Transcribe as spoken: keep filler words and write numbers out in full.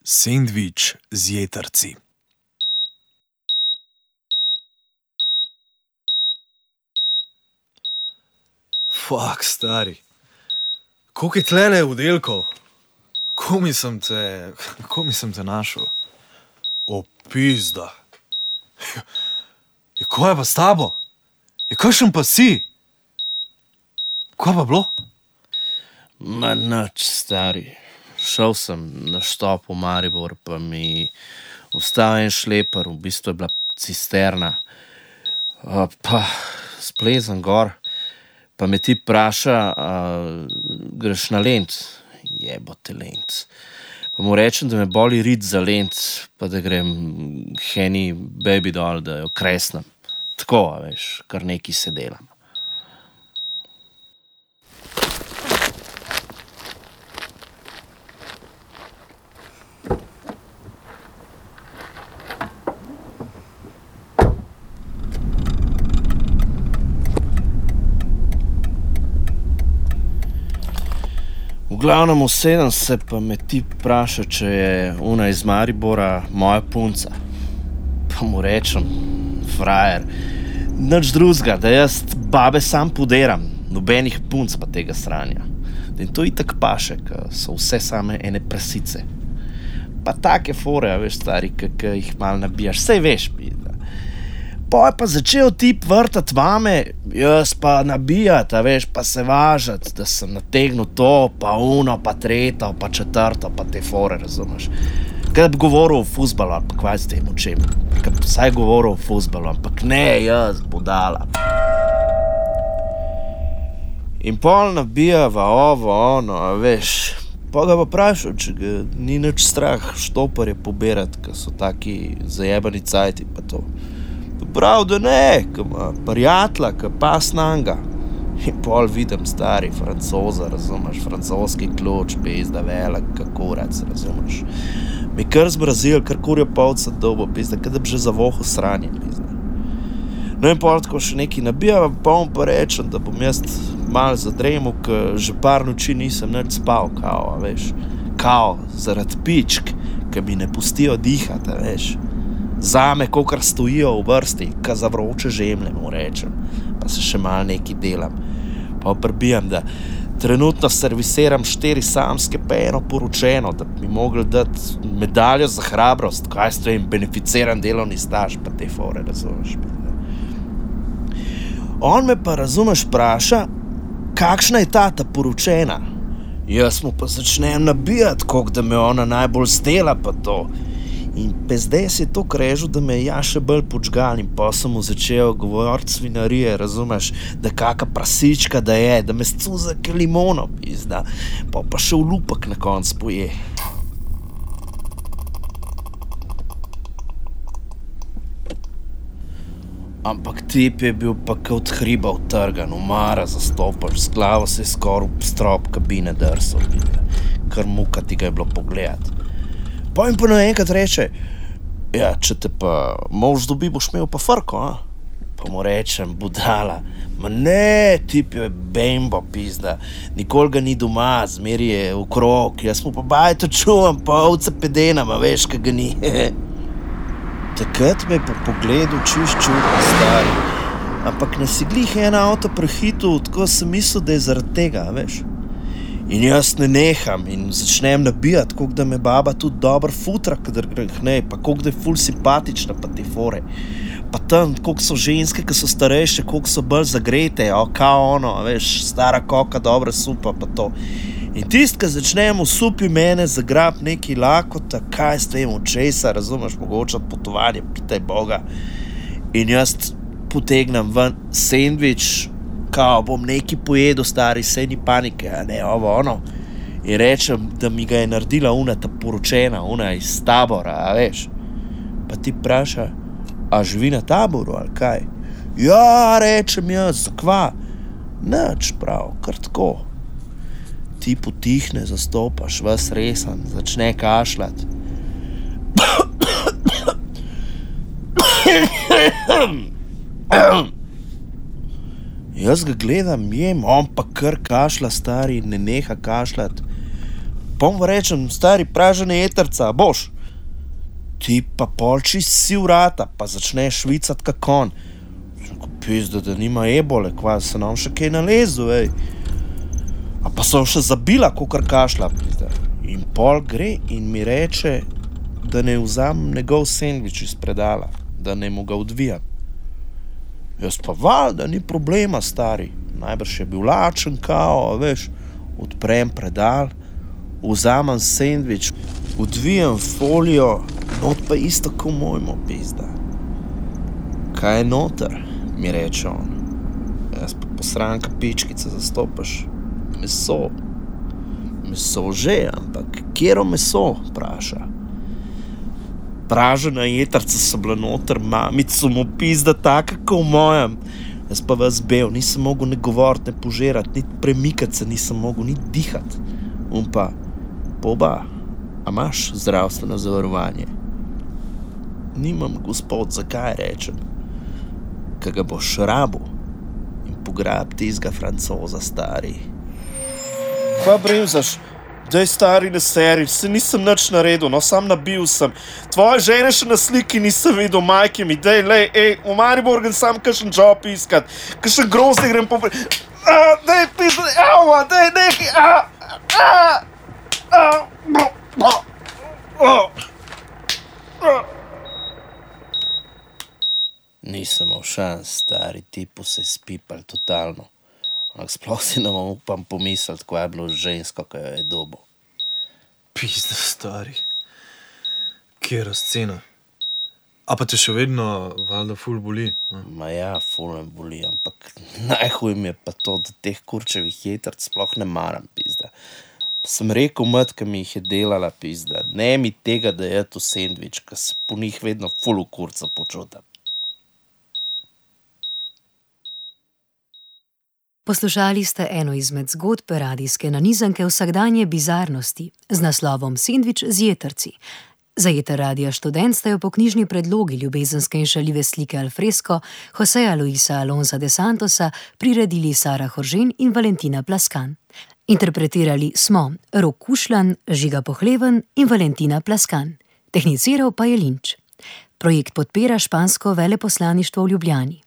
Sendvič z jetrci. Fak, stari. Koliko je tlene vdelkov? Ko mi sem te, ko mi sem te našel? O, pizda. Ja, ko je pa s tabo? Ja, kakšen pa si? Kaj pa bilo? Ma nič, stari. Šel sem na štop v Maribor, pa mi vstal en šleper, v bistvu je bila cisterna. Uh, pa splezem gor, pa me ti vpraša, uh, greš na Lent? Jebote Lent. Pa mu rečem, da me boli rit za Lent, pa da grem Henny baby doll, da jo kresnem. Tako, a veš, kar nekaj se delam. V glavnem usedem se, pa me ti vpraša, če je ona iz Maribora moja punca. Pa mu rečem, frajer, nič drugega, da jaz babe sam poderam, nobenih punc pa tega sranja. In to itak paše, ka so vse same ene prasice. Pa take fore, a veš, stari, ki jih mal nabijaš, sej veš, pizda. Pa je pa začel tip vrtat vame, jaz pa nabijat, a veš, pa se važat, da sem nategnil to, pa uno, pa treto, pa četrto, pa te fore, razumeš. Kaj bi govoril o fuzbalu, ampak kaj s tem učem. Kaj bi vsaj govoril o fuzbalu, ampak ne, jaz, budala. In pol nabijava ovo, ono, a veš. Pa ga pa vprašal, če ga ni nič strah štoparje poberat, ka so taki zajebani cajti, pa to. Prav, da ne, ka ima prijatla, ka pas nanga. In pol vidim stari Francoza, razumeš, francoski ključ, pizda velik, ka kurac, razumeš. Mi kar zbrazil, kar kurjo polca dobo, pizda, kada bi že za vohu sranje, pizda. No in pol tako še nekaj nabijava, pa on pa rečem, da bom jaz malo zadremil, ka že par noči nisem nič spal, kao, a veš. Kao, zaradi pičk, ka mi ne pustijo dihat, a veš. Zame, kokar stojijo v vrsti, ka za vroče žemlje, mu rečem. Pa se še malo nekaj delam. Pa prbijam, da trenutno servisiram štiri samske, pa eno poročeno, da bi mogli dati medaljo za hrabrost, kaj s tem beneficiran delovni staž, pa te fore, razumeš. On me pa, razumeš, vpraša, kakšna je ta ta poročena. Jaz mu pa začnem nabijati, koliko da me ona najbolj stela, pa to. In pezdej se je to krežil, da me ja še bolj počgal in pa sem mu začel govorit svinarije, razumeš, da kaka prasička da je, da me scuza ke limono, pizda, pa pa še v lupak na konc poje. Ampak tip je bil pa kot hriba utrgan, umara zastopaš, z glavo se je skoraj v strop kabine drsal, kar muka ti ga je bilo pogledat. Pa jim pa naenkrat reče, ja, če te pa mož dobi, boš imel pa frko, a? Pa mu rečem, budala, ma ne, tip je bembo, pizda, nikoli ga ni doma, zmeri je v krog, jaz mu pa bajto čuvam, pa ovce pedenama, veš, ka ga ni. Takrat me je po pogledu čist čuva, stari, ampak ne si glih en avto prehitul, tako sem mislil, da je zaradi tega, veš. In jaz ne neham in začnem nabijati, koliko da me baba tudi dobro futra, kadar grehne, pa koliko da je ful simpatična, pa te fore. Pa tam, koliko so ženske, ki so starejše, koliko so bolj zagrete, o, kao ono, veš, stara koka, dobra supa, pa to. In tist, ki začnem v supi mene zagrab neki lakota, kaj s tem česa, razumeš, mogoče odpotovanje, pitaj Boga. In jaz potegnem ven sendvič, kao, bom neki pojedel, stari, sej ni panike, a ne, ovo, ono. In rečem, da mi ga je naredila una ta poročena, una iz Tabora, a veš. Pa ti vpraša, a živi na Taboru, ali kaj? Ja, rečem jaz, zakva? Nič, prav, kar tako. Ti potihne, zastopaš, ves resen, začne kašljat. Jaz ga gledam, jem, on pa kar kašlja, stari, ne neha kašljat. Pom rečem, stari, pražene jetrca, boš. Ti pa polči si vrata, pa začneš švicat kak konj. Ko pizda, da nima ebole, kva se nam še kaj nalezu, ej. A pa so še zabila, kakor kašla, pizda. In pol gre in mi reče, da ne vzamem njegov sendvič iz predala, da ne mu ga odvijam. Jaz pa val, da ni problema, stari. Najbrž je bil lačen kao, veš, odprem predal, vzamem sendvič, odvijem folijo, not pa isto ko mojmo, pizda. Kaj je noter, mi reče on. Jaz pa posranka pičkica zastopaš. Meso. Meso že, ampak kjero meso, vpraša. Pražena jetrca so bila noter, mamico mu pizda taka ko v mojem. Jaz pa vas bel, nisem mogel ne govorit, ne požirat, ni premikat se, nisem mogel ni dihat. On pa, poba, a imaš zdravstveno zavarovanje? Nimam, gospod, zakaj rečem? Ka ga boš rabu in pograb tizga Francoza, stari. Kva bremzaš? Daj, stari, ne seri, se nisem nič naredil, no, sam nabil sem. Tvoje žene še na sliki nisem videl, majke mi, daj, lej, ej, v Maribor grem sam kakšen job iskat, kakšen grozdje grem po... A, daj, pizda, ava, daj, nekaj, a, a, a, a, a, a. Nisem imel šans, stari, tipu se je spipal totalno. Ampak sploh si ne upam pomisliti, ko je bilo žensko, ko jo je dobo. Pizda, stari. Kjera scena. A pa te še vedno valjda ful boli? Ne? Ma ja, ful me boli, ampak najhuj mi je pa to, da teh kurčevih jetrc sploh ne maram, pizda. Sem rekel matka mi jih je delala, pizda. Ne mi tega, da je to sendvič, ka se po njih vedno ful v kurca počutam. Poslušali ste eno izmed zgodb radijske nanizanke Vsakdanje bizarnosti z naslovom Sendvič z jetrci. Zajeter Radia Študent sta jo po knjižni predlogi ljubezenske in šaljive slike al fresco Joseja Luisa Alonsa de Santosa priredili Sara Horžen in Valentina Plaskan. Interpretirali smo Rok Kušlan, Žiga Pohleven in Valentina Plaskan. Tehniciral pa je Linč. Projekt podpira špansko veleposlaništvo v Ljubljani.